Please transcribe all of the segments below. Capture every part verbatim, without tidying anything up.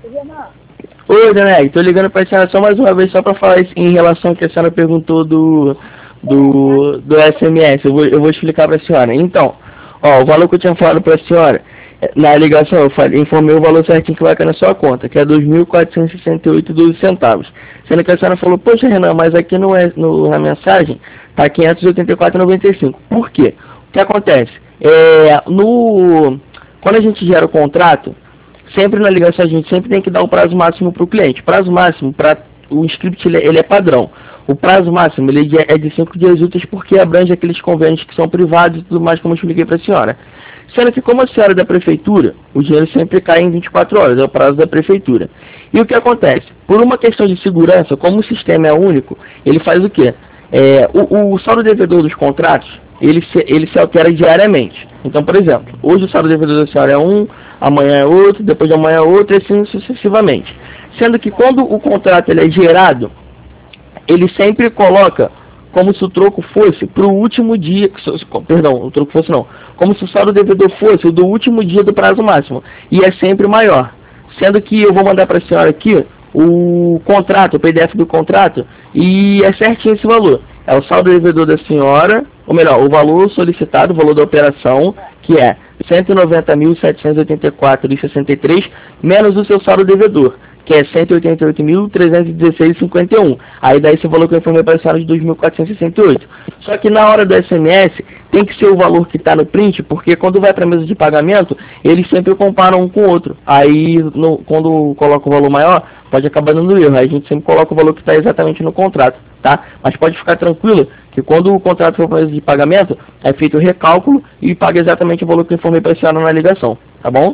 Oi, Dona Egg, tô ligando pra senhora só mais uma vez, só pra falar isso em relação ao que a senhora perguntou do, do, do S M S. Eu vou, eu vou explicar pra senhora. Então, ó, o valor que eu tinha falado pra senhora, eh, na ligação eu falei, informei o valor certinho que vai cair na sua conta, que é dois mil quatrocentos e sessenta e oito e doze centavos. Sendo que a senhora falou, poxa, Renan, mas aqui no, no, na mensagem tá quinhentos e oitenta e quatro e noventa e cinco. Por quê? O que acontece? É, no, quando a gente gera o contrato, sempre na ligação a gente sempre tem que dar o prazo máximo para o cliente. Prazo máximo para o script ele, ele é padrão. O prazo máximo ele é de cinco dias úteis porque abrange aqueles convênios que são privados e tudo mais, como eu expliquei para a senhora. Sendo que como a senhora é da prefeitura, o dinheiro sempre cai em vinte e quatro horas, é o prazo da prefeitura. E o que acontece? Por uma questão de segurança, como o sistema é único, ele faz o quê? É, o, o saldo devedor dos contratos, ele se, ele se altera diariamente. Então, por exemplo, hoje o saldo devedor da senhora é um, amanhã é outro, depois de amanhã é outro, e assim sucessivamente. Sendo que quando o contrato ele é gerado, ele sempre coloca como se o troco fosse para o último dia, perdão, o troco fosse não, como se o saldo devedor fosse o do último dia do prazo máximo, e é sempre maior. Sendo que eu vou mandar para a senhora aqui o contrato, o P D F do contrato, e é certinho esse valor. É o saldo devedor da senhora, ou melhor, o valor solicitado, o valor da operação, que é cento e noventa mil, setecentos e oitenta e quatro reais e sessenta e três centavos, menos o seu saldo devedor, que é cento e oitenta e oito mil, trezentos e dezesseis reais e cinquenta e um centavos. Aí daí você falou que eu informei para a senhora de dois mil quatrocentos e sessenta e oito. Só que na hora do S M S, tem que ser o valor que está no print, porque quando vai para a mesa de pagamento, eles sempre comparam um com o outro. Aí, no, quando coloca o valor maior, pode acabar dando erro. Aí a gente sempre coloca o valor que está exatamente no contrato, tá? Mas pode ficar tranquilo que quando o contrato for para a mesa de pagamento, é feito o recálculo e paga exatamente o valor que eu informei para a senhora na ligação, tá bom?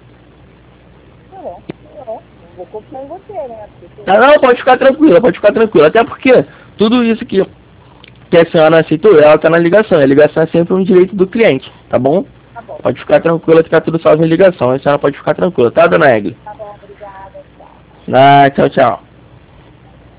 Tá bom, tá bom. Vou confiar em você, né? Porque Tá, não, pode ficar tranquila, pode ficar tranquila. Até porque tudo isso que, que a senhora aceitou, ela tá na ligação. E a ligação é sempre um direito do cliente, tá bom? tá bom, Pode ficar tranquila que tá tudo salvo em ligação. A senhora pode ficar tranquila, tá, dona Egli? tá bom, obrigada, tchau. Ah, tchau, tchau.